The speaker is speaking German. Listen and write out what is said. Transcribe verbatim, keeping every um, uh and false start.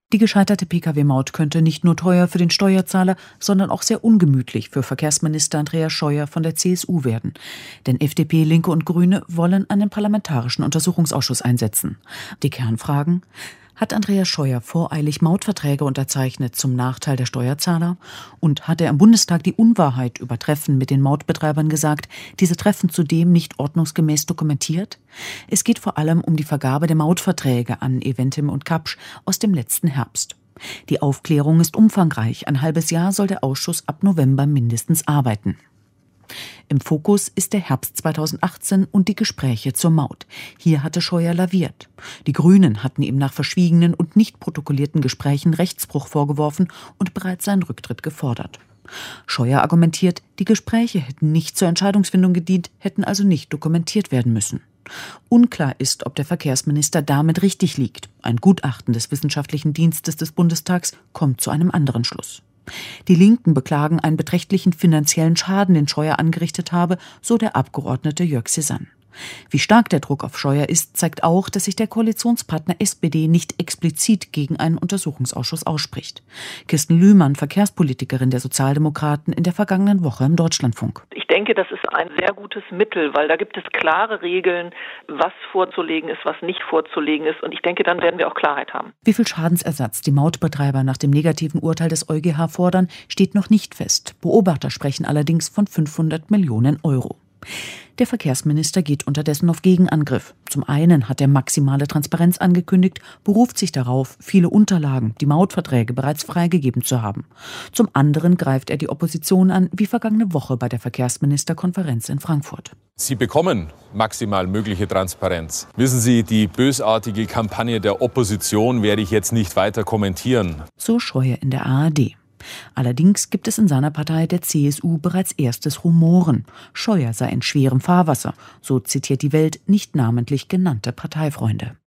Die gescheiterte Pkw-Maut könnte nicht nur teuer für den Steuerzahler, sondern auch sehr ungemütlich für Verkehrsminister Andreas Scheuer von der C S U werden. Denn F D P, Linke und Grüne wollen einen parlamentarischen Untersuchungsausschuss einsetzen. Die Kernfragen: Hat Andreas Scheuer voreilig Mautverträge unterzeichnet zum Nachteil der Steuerzahler? Und hat er im Bundestag die Unwahrheit über Treffen mit den Mautbetreibern gesagt, diese Treffen zudem nicht ordnungsgemäß dokumentiert? Es geht vor allem um die Vergabe der Mautverträge an Eventim und Kapsch aus dem letzten Herbst. Die Aufklärung ist umfangreich. Ein halbes Jahr soll der Ausschuss ab November mindestens arbeiten. Im Fokus ist der Herbst zweitausendachtzehn und die Gespräche zur Maut. Hier hatte Scheuer laviert. Die Grünen hatten ihm nach verschwiegenen und nicht protokollierten Gesprächen Rechtsbruch vorgeworfen und bereits seinen Rücktritt gefordert. Scheuer argumentiert, die Gespräche hätten nicht zur Entscheidungsfindung gedient, hätten also nicht dokumentiert werden müssen. Unklar ist, ob der Verkehrsminister damit richtig liegt. Ein Gutachten des Wissenschaftlichen Dienstes des Bundestags kommt zu einem anderen Schluss. Die Linken beklagen einen beträchtlichen finanziellen Schaden, den Scheuer angerichtet habe, so der Abgeordnete Jörg Cézanne. Wie stark der Druck auf Scheuer ist, zeigt auch, dass sich der Koalitionspartner S P D nicht explizit gegen einen Untersuchungsausschuss ausspricht. Kirsten Lühmann, Verkehrspolitikerin der Sozialdemokraten, in der vergangenen Woche im Deutschlandfunk. Ich denke, das ist ein sehr gutes Mittel, weil da gibt es klare Regeln, was vorzulegen ist, was nicht vorzulegen ist. Und ich denke, dann werden wir auch Klarheit haben. Wie viel Schadensersatz die Mautbetreiber nach dem negativen Urteil des EuGH fordern, steht noch nicht fest. Beobachter sprechen allerdings von fünfhundert Millionen Euro. Der Verkehrsminister geht unterdessen auf Gegenangriff. Zum einen hat er maximale Transparenz angekündigt, beruft sich darauf, viele Unterlagen, die Mautverträge bereits freigegeben zu haben. Zum anderen greift er die Opposition an, wie vergangene Woche bei der Verkehrsministerkonferenz in Frankfurt. Sie bekommen maximal mögliche Transparenz. Wissen Sie, die bösartige Kampagne der Opposition werde ich jetzt nicht weiter kommentieren. So Scheuer in der A R D. Allerdings gibt es in seiner Partei, der C S U, bereits erstes Rumoren. Scheuer sei in schwerem Fahrwasser, so zitiert die Welt nicht namentlich genannte Parteifreunde.